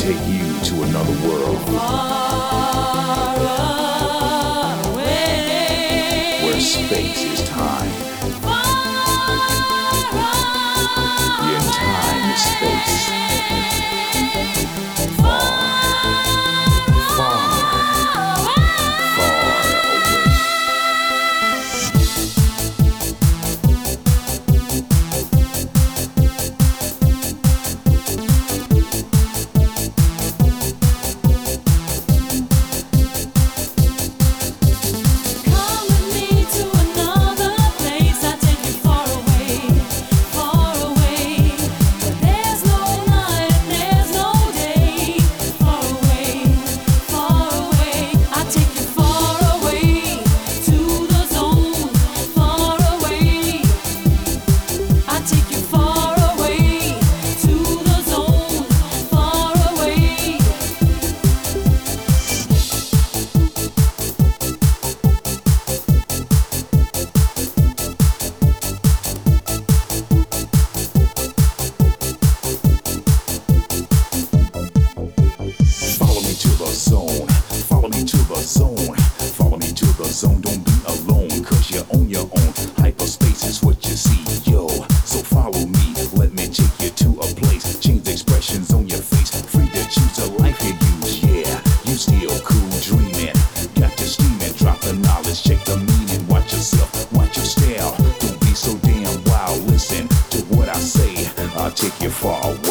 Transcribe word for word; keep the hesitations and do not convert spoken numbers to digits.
take you to another world. Far away. Where space is time. Far Yeah, and time is space. Far, far, far away. Come with me to another place. I take you far away, far away. Where there's no night and there's no day. Far away, far away. I take you far away to the zone. Far away. I take you far away to the zone. Far away. Follow me to the zone. Follow me to the zone. Follow me to the zone. Don't be alone, cause you're on your own. Hyperspace is what you see, yo. So follow me. Let me take you to a place. Change the expressions on your face. Free to choose a life you use, yeah. You still cool dreaming. Got you steaming. Drop the knowledge. Check the meaning. Watch yourself. Watch your style. Don't be so damn wild. Listen to what I say. I'll take you far away.